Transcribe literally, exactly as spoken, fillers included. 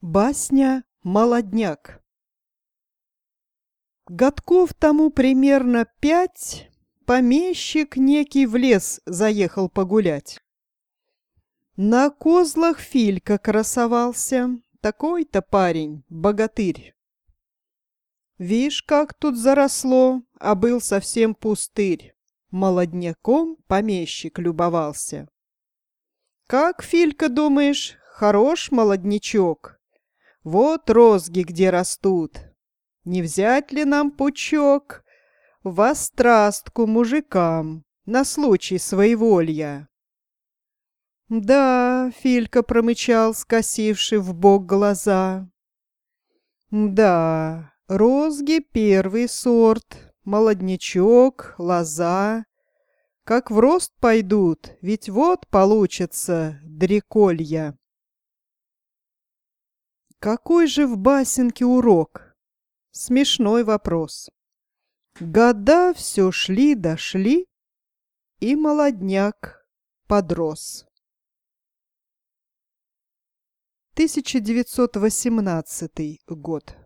Басня «Молодняк». Годков тому примерно пять помещик некий в лес заехал погулять. На козлах Филька красовался, такой-то парень, богатырь. Вишь, как тут заросло, а был совсем пустырь. Молодняком помещик любовался. Как, Филька, думаешь, хорош молоднячок? Вот розги где растут. Не взять ли нам пучок в острастку мужикам на случай своеволья? Да, Филька промычал, скосивши в бок глаза. Да, розги первый сорт, молоднячок, лоза. Как в рост пойдут, ведь вот получится дреколья. Какой же в басенке урок? Смешной вопрос. Года все шли-дошли, и молодняк подрос. тысяча девятьсот восемнадцатый год.